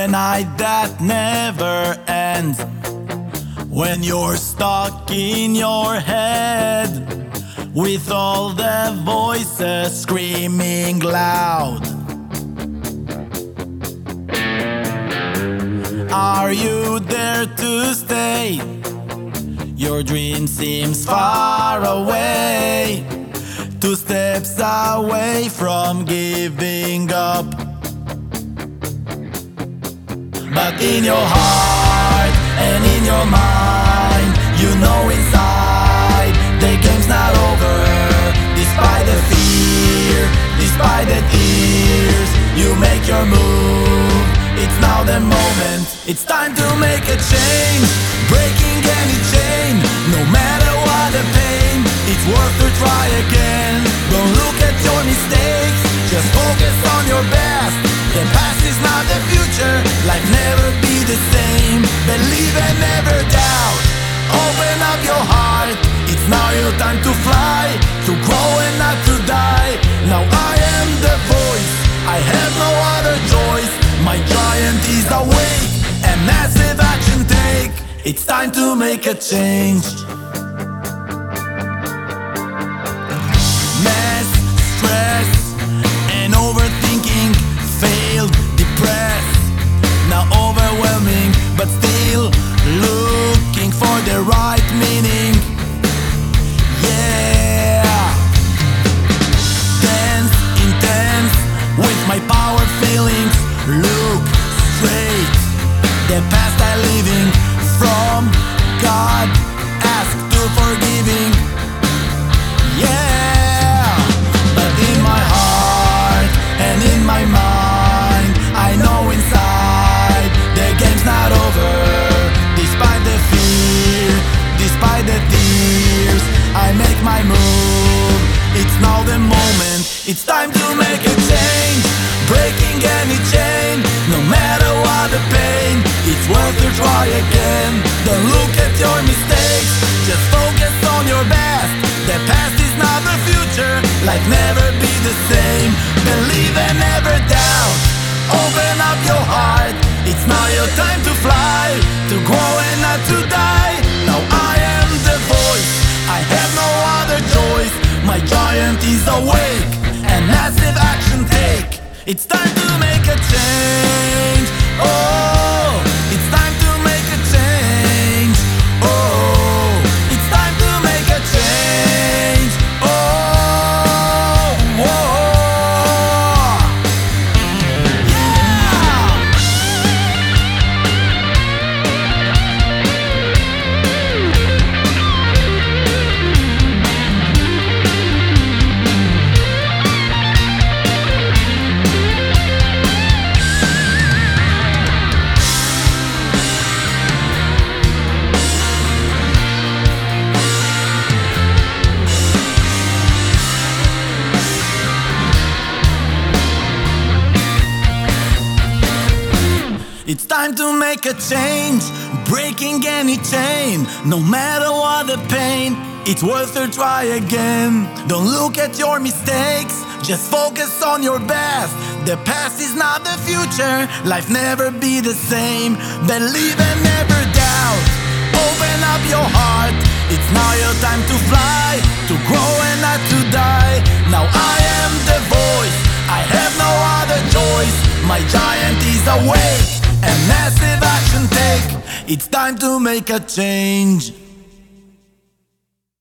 a night that never ends, when you're stuck in your head with all the voices screaming loud. Are you there to stay? Your dream seems far away, 2 steps away from giving up. But in your heart and in your mind, you know inside the game's not over. Despite the fear, despite the tears, you make your move. It's now the moment. It's time to make a change, breaking any chain. No matter what the pain, it's worth to try again. Don't look at your mistakes, just focus on your best. The past is not the future, life never be the same. Believe and never doubt, open up your heart. It's now your time to fly, to grow and not to die. Now I am the voice, I have no other choice. My giant is awake, and massive action take. It's time to make a change. Mess, stress, and overthinking, failed, depressed, now overwhelming, but still looking for the right meaning. Yeah, tense, intense, with my power feelings. Look straight, the past I living from God, ask to forgiving. Yeah, but in my heart and in my mind, I know inside the game's not over. Despite the fear, despite the tears, I make my move. It's now the moment. It's time to make a change, breaking any chain. No matter what the pain, it's worth to try again. Don't look at your mistakes, just focus on your best. The past is not the future, life never be the same. Believe and never doubt, open up your heart. It's now your time to fly, to grow and not to die. Now I am the voice, I have no other choice. My giant is awake, and massive action take. It's time to make a change. Oh, it's time to make a change. Oh, it's time to make a change. Oh, whoa. Yeah. It's time to make a change, breaking any chain. No matter what the pain, it's worth to try again. Don't look at your mistakes, just focus on your best. The past is not the future, life never be the same. Believe and never doubt, open up your heart. It's now your time to fly, to grow and not to die. Now I am the voice, I have no other choice. My giant is awake, and massive action take. It's time to make a change.